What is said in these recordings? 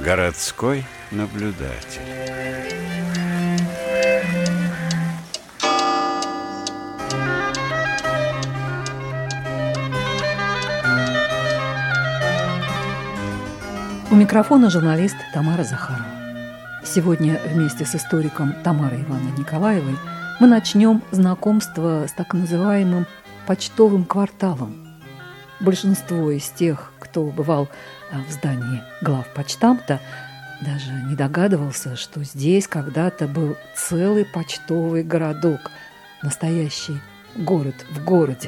Городской наблюдатель. У микрофона журналист Тамара Захарова. Сегодня вместе с историком Тамарой Ивановной Николаевой мы начнем знакомство с так называемым почтовым кварталом. Большинство из тех, кто бывал в здании главпочтамта, даже не догадывался, что здесь когда-то был целый почтовый городок, настоящий город в городе.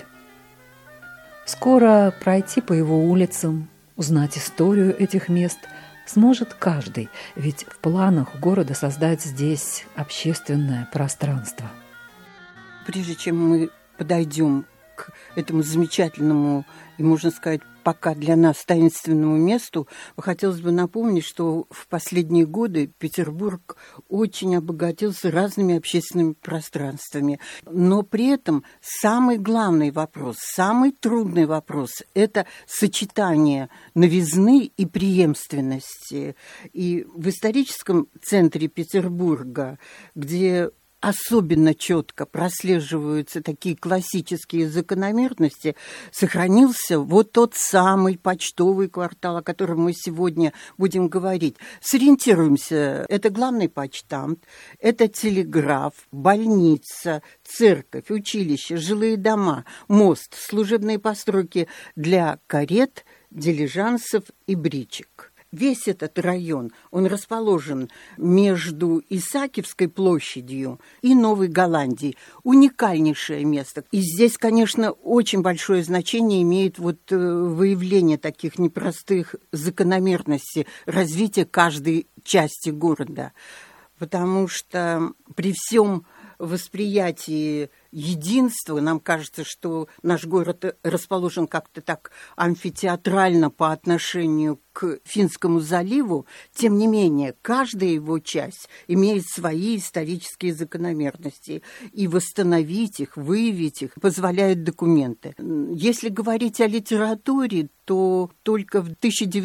Скоро пройти по его улицам, узнать историю этих мест сможет каждый, ведь в планах города создать здесь общественное пространство. Прежде чем мы подойдем к этому замечательному и, можно сказать, пока для нас таинственному месту, хотелось бы напомнить, что в последние годы Петербург очень обогатился разными общественными пространствами. Но при этом самый главный вопрос, самый трудный вопрос – это сочетание новизны и преемственности. И в историческом центре Петербурга, где особенно четко прослеживаются такие классические закономерности, сохранился вот тот самый почтовый квартал, о котором мы сегодня будем говорить. Сориентируемся. Это главный почтамт, это телеграф, больница, церковь, училище, жилые дома, мост, служебные постройки для карет, дилижансов и бричек. Весь этот район, он расположен между Исаакиевской площадью и Новой Голландией. Уникальнейшее место. И здесь, конечно, очень большое значение имеет выявление таких непростых закономерностей развития каждой части города. Потому что при всем восприятии единства нам кажется, что наш город расположен как-то так амфитеатрально по отношению к Финскому заливу. Тем не менее, каждая его часть имеет свои исторические закономерности. И восстановить их, выявить их позволяют документы. Если говорить о литературе, то только в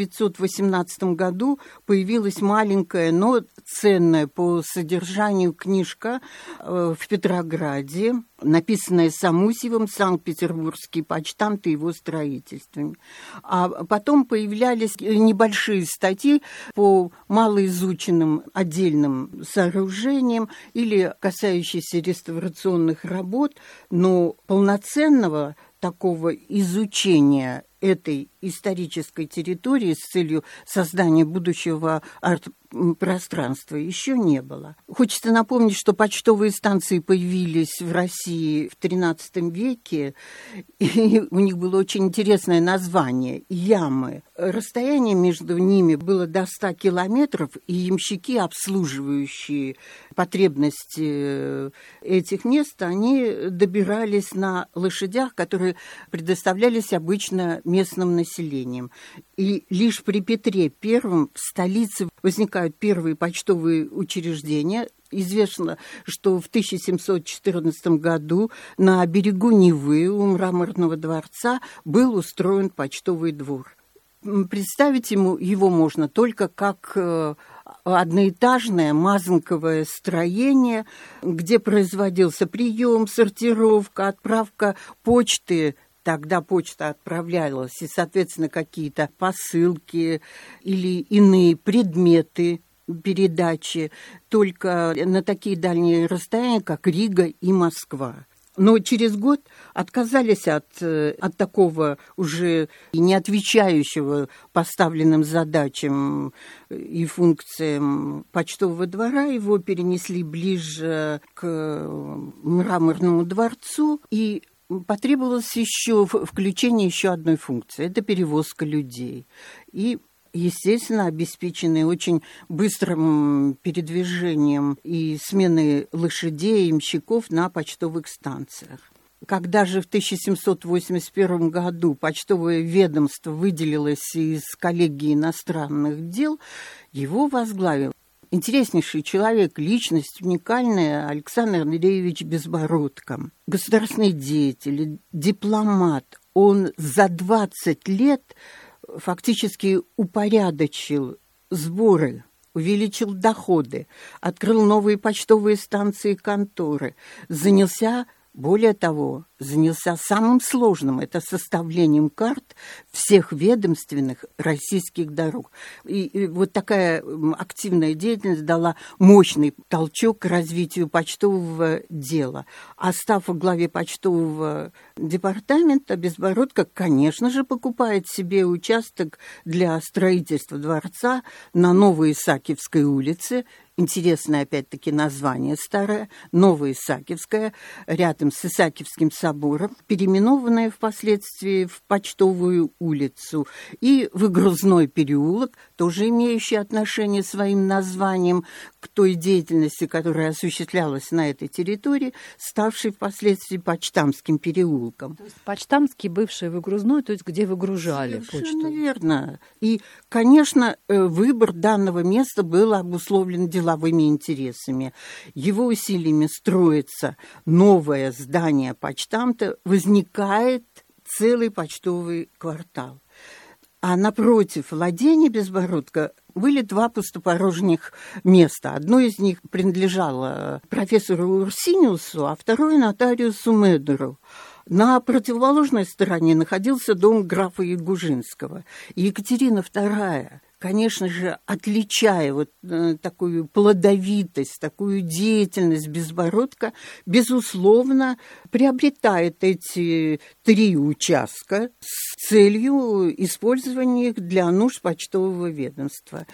1918 году появилась маленькая, но ценная по содержанию книжка в Петрограде, написанная Самусьевым «Санкт-Петербургский почтамт и его строительствами». А потом появлялись небольшие статьи по малоизученным отдельным сооружениям или касающиеся реставрационных работ, но полноценного такого изучения этой исторической территории с целью создания будущего арт-пространства еще не было. Хочется напомнить, что почтовые станции появились в России в XIII веке, и у них было очень интересное название – ямы. Расстояние между ними было до 100 километров, и ямщики, обслуживающие потребности этих мест, они добирались на лошадях, которые предоставлялись обычно местным населением. И лишь при Петре I в столице возникают первые почтовые учреждения. Известно, что в 1714 году на берегу Невы у Мраморного дворца был устроен почтовый двор. Представить его можно только как одноэтажное мазанковое строение, где производился прием, сортировка, отправка почты. Тогда почта отправлялась, и, соответственно, какие-то посылки или иные предметы передачи только на такие дальние расстояния, как Рига и Москва. Но через год отказались от такого уже не отвечающего поставленным задачам и функциям почтового двора. Его перенесли ближе к Мраморному дворцу, и потребовалось включение еще одной функции – это перевозка людей. И, естественно, обеспеченные очень быстрым передвижением и сменой лошадей и ямщиков на почтовых станциях. Когда же в 1781 году почтовое ведомство выделилось из коллегии иностранных дел, его возглавил интереснейший человек, личность уникальная, Александр Андреевич Безбородко. Государственный деятель, дипломат. Он за 20 лет фактически упорядочил сборы, увеличил доходы, открыл новые почтовые станции и конторы, более того, занялся самым сложным – это составлением карт всех ведомственных российских дорог. И вот такая активная деятельность дала мощный толчок к развитию почтового дела. А став во главе почтового департамента, Безбородко, конечно же, покупает себе участок для строительства дворца на Новой Исаакиевской улице. Интересное, опять-таки, название старое, Новоисаакиевская, рядом с Исаакиевским собором, переименованная впоследствии в Почтовую улицу, и Выгрузной переулок, тоже имеющий отношение своим названием к той деятельности, которая осуществлялась на этой территории, ставшей впоследствии Почтамским переулком. То есть Почтамский, бывший Выгрузной, то есть где выгружали почту. Совершенно верно. И, конечно, выбор данного места был обусловлен деловыми интересами. Его усилиями строится новое здание почтамта, возникает целый почтовый квартал. А напротив владения Безбородко были два пустопорожних места. Одно из них принадлежало профессору Урсиниусу, а второе нотариусу Медеру. На противоположной стороне находился дом графа Ягужинского. И Екатерина II, конечно же, отличая вот такую плодовитость, такую деятельность Безбородко, безусловно, приобретает эти 3 участка с целью использования их для нужд почтового ведомства.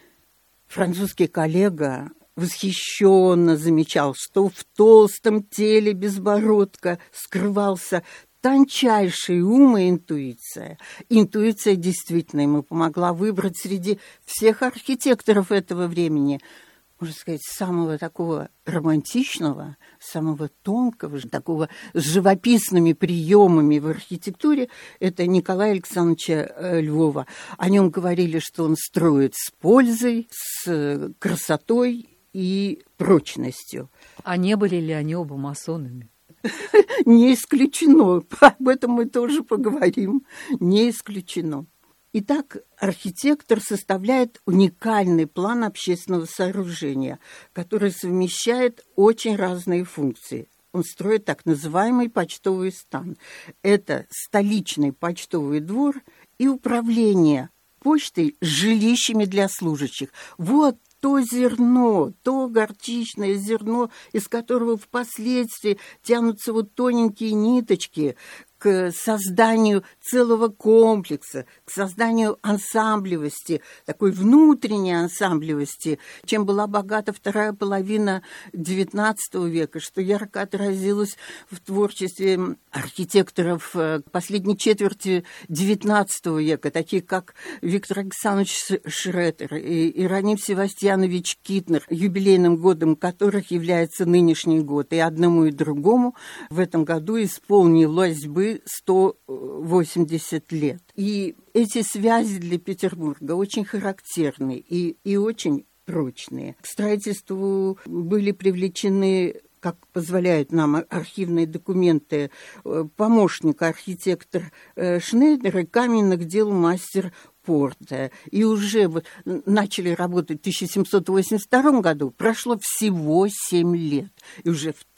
Французский коллега восхищенно замечал, что в толстом теле Безбородко скрывался тончайший ум и интуиция. Интуиция действительно ему помогла выбрать среди всех архитекторов этого времени, можно сказать, самого такого романтичного, самого тонкого, такого с живописными приемами в архитектуре, это Николая Александровича Львова. О нем говорили, что он строит с пользой, с красотой и прочностью. А не были ли они оба масонами? Не исключено. Об этом мы тоже поговорим. Не исключено. Итак, архитектор составляет уникальный план общественного сооружения, который совмещает очень разные функции. Он строит так называемый почтовый стан. Это столичный почтовый двор и управление почтой с жилищами для служащих. Вот то зерно, то горчичное зерно, из которого впоследствии тянутся вот тоненькие ниточки к созданию целого комплекса, к созданию ансамблевости, такой внутренней ансамблевости, чем была богата вторая половина XIX века, что ярко отразилось в творчестве архитекторов последней четверти XIX века, таких как Виктор Александрович Шредер и Иероним Севастьянович Китнер, юбилейным годом которых является нынешний год. И одному и другому в этом году исполнилось бы 180 лет. И эти связи для Петербурга очень характерны и очень прочные. К строительству были привлечены, как позволяют нам архивные документы, помощник архитектор Шнейдер и каменных дел мастер Порта. И уже вот начали работать в 1782 году, прошло всего 7 лет. И уже в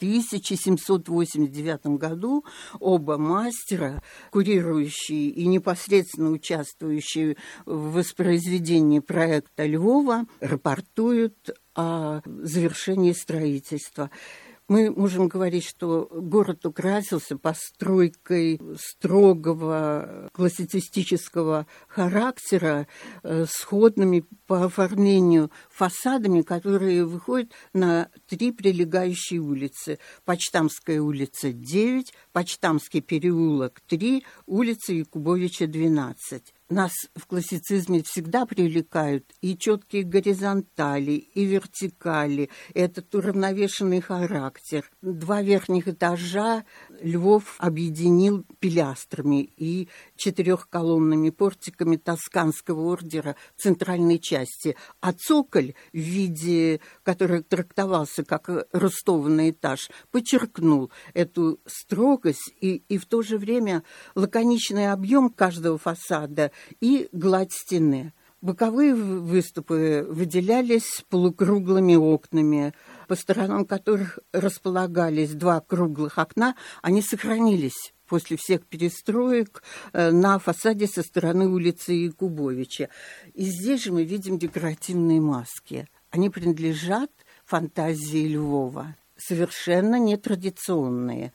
1789 году оба мастера, курирующие и непосредственно участвующие в воспроизведении проекта Львова, рапортуют о завершении строительства. Мы можем говорить, что город украсился постройкой строгого классицистического характера, сходными по оформлению фасадами, которые выходят на 3 прилегающие улицы. Почтамская улица 9, Почтамский переулок 3, улица Якубовича 12. Нас в классицизме всегда привлекают и четкие горизонтали, и вертикали, этот уравновешенный характер. 2 верхних этажа Львов объединил пилястрами и 4-колонными портиками тосканского ордера в центральной части, а цоколь в виде, который трактовался как рустованный этаж, подчеркнул эту строгость и в то же время лаконичный объем каждого фасада и гладь стены. Боковые выступы выделялись полукруглыми окнами, по сторонам которых располагались два круглых окна. Они сохранились после всех перестроек на фасаде со стороны улицы Якубовича. И здесь же мы видим декоративные маски. Они принадлежат фантазии Львова. Совершенно нетрадиционные.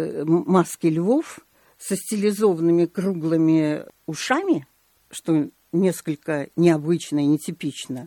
Маски львов со стилизованными круглыми ушами, что несколько необычно и нетипично,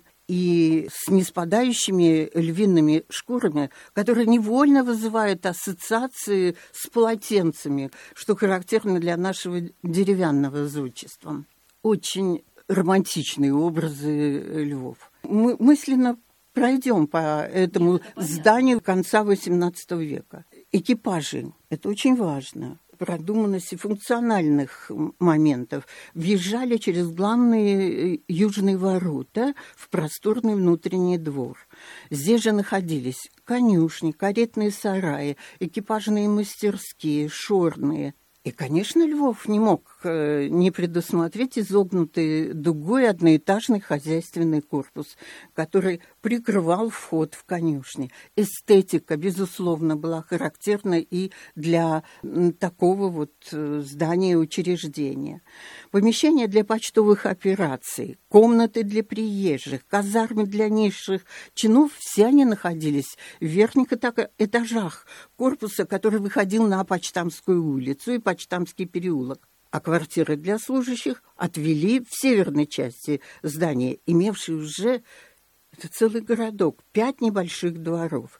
и с неспадающими львиными шкурами, которые невольно вызывают ассоциации с полотенцами, что характерно для нашего деревянного зодчества. Очень романтичные образы львов. Мы мысленно пройдем по этому зданию конца XVIII века. Экипажи – это очень важно. Продуманность и функциональных моментов въезжали через главные южные ворота в просторный внутренний двор. Здесь же находились конюшни, каретные сараи, экипажные мастерские, шорные. И, конечно, Львов не мог не предусмотреть изогнутый дугой одноэтажный хозяйственный корпус, который прикрывал вход в конюшни. Эстетика, безусловно, была характерна и для такого вот здания учреждения. Помещения для почтовых операций, комнаты для приезжих, казармы для низших чинов, все они находились в верхних этажах корпуса, который выходил на Почтамскую улицу и Почтамский переулок. А квартиры для служащих отвели в северной части здания, имевшей уже, это целый городок, 5 небольших дворов.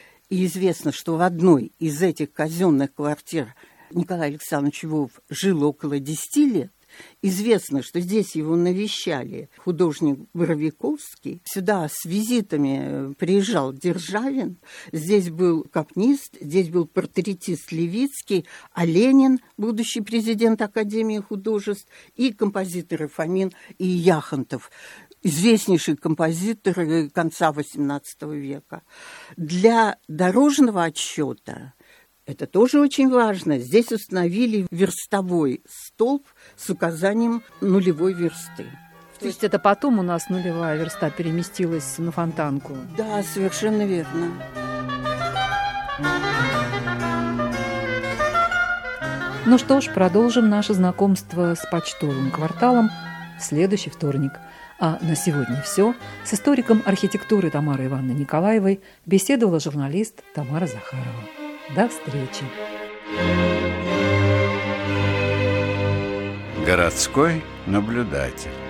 И известно, что в одной из этих казенных квартир Николай Александрович Львов жил около 10 лет. Известно, что здесь его навещали художник Боровиковский. Сюда с визитами приезжал Державин. Здесь был капнист, здесь был портретист Левицкий, а Ленин, будущий президент Академии художеств, и композиторы Фомин и Яхонтов, известнейшие композиторы конца XVIII века. Для дорожного отсчета это тоже очень важно. Здесь установили верстовой столб с указанием нулевой версты. То есть это потом у нас нулевая верста переместилась на Фонтанку? Да, совершенно верно. Ну что ж, продолжим наше знакомство с почтовым кварталом в следующий вторник. А на сегодня все. С историком архитектуры Тамарой Ивановной Николаевой беседовала журналист Тамара Захарова. До встречи. Городской наблюдатель.